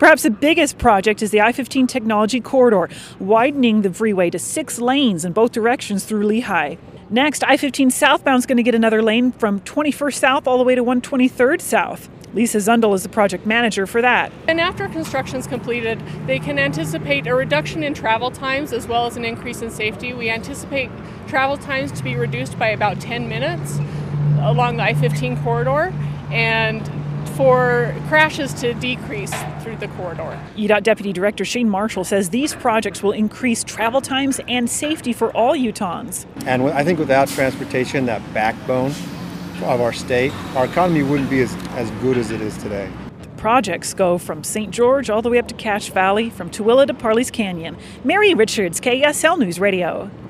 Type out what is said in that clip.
Perhaps the biggest project is the I-15 Technology Corridor, widening the freeway to 6 lanes in both directions through Lehigh. Next, I-15 southbound is going to get another lane from 21st South all the way to 123rd South. Lisa Zundel is the project manager for that. And after construction is completed, they can anticipate a reduction in travel times as well as an increase in safety. We anticipate travel times to be reduced by about 10 minutes along the I-15 corridor, and for crashes to decrease through the corridor. UDOT Deputy Director Shane Marshall says these projects will increase travel times and safety for all Utahns. And I think without transportation, that backbone of our state, our economy wouldn't be as good as it is today. The projects go from St. George all the way up to Cache Valley, from Tooele to Parley's Canyon. Mary Richards, KSL News Radio.